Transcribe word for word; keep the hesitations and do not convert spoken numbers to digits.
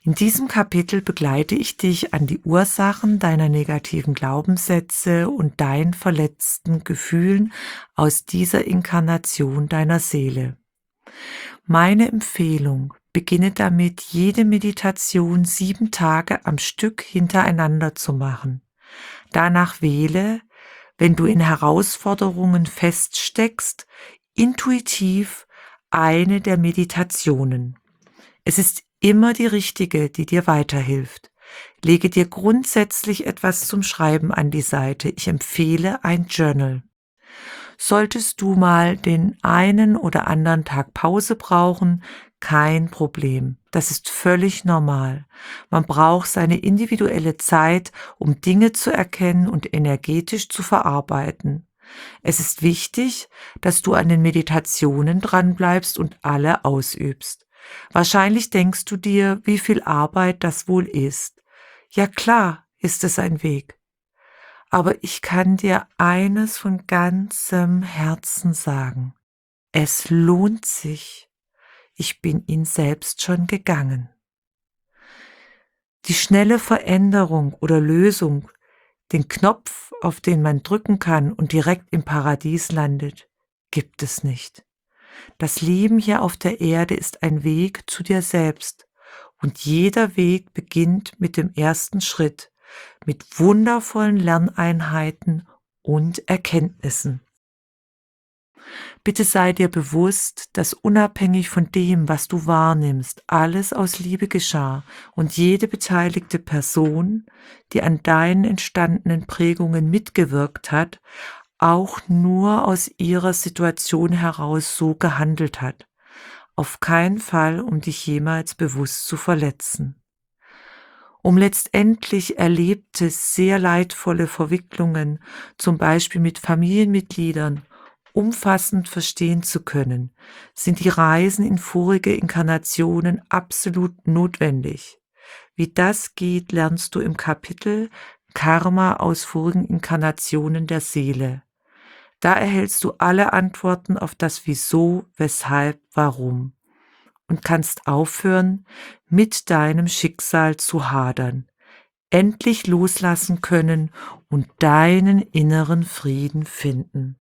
In diesem Kapitel begleite ich dich an die Ursachen deiner negativen Glaubenssätze und deinen verletzten Gefühlen aus dieser Inkarnation deiner Seele. Meine Empfehlung: Beginne damit, jede Meditation sieben Tage am Stück hintereinander zu machen. Danach wähle, wenn du in Herausforderungen feststeckst, intuitiv eine der Meditationen. Es ist immer die richtige, die dir weiterhilft. Lege dir grundsätzlich etwas zum Schreiben an die Seite. Ich empfehle ein Journal. Solltest du mal den einen oder anderen Tag Pause brauchen, kein Problem. Das ist völlig normal. Man braucht seine individuelle Zeit, um Dinge zu erkennen und energetisch zu verarbeiten. Es ist wichtig, dass du an den Meditationen dranbleibst und alle ausübst. Wahrscheinlich denkst du dir, wie viel Arbeit das wohl ist. Ja klar, ist es ein Weg. Aber ich kann dir eines von ganzem Herzen sagen: Es lohnt sich. Ich bin ihn selbst schon gegangen. Die schnelle Veränderung oder Lösung, den Knopf, auf den man drücken kann und direkt im Paradies landet, gibt es nicht. Das Leben hier auf der Erde ist ein Weg zu dir selbst, und jeder Weg beginnt mit dem ersten Schritt, mit wundervollen Lerneinheiten und Erkenntnissen. Bitte sei dir bewusst, dass unabhängig von dem, was du wahrnimmst, alles aus Liebe geschah und jede beteiligte Person, die an deinen entstandenen Prägungen mitgewirkt hat, auch nur aus ihrer Situation heraus so gehandelt hat. Auf keinen Fall, um dich jemals bewusst zu verletzen. Um letztendlich erlebte, sehr leidvolle Verwicklungen, zum Beispiel mit Familienmitgliedern, umfassend verstehen zu können, sind die Reisen in vorige Inkarnationen absolut notwendig. Wie das geht, lernst du im Kapitel Karma aus vorigen Inkarnationen der Seele. Da erhältst du alle Antworten auf das Wieso, Weshalb, Warum und kannst aufhören, mit deinem Schicksal zu hadern, endlich loslassen können und deinen inneren Frieden finden.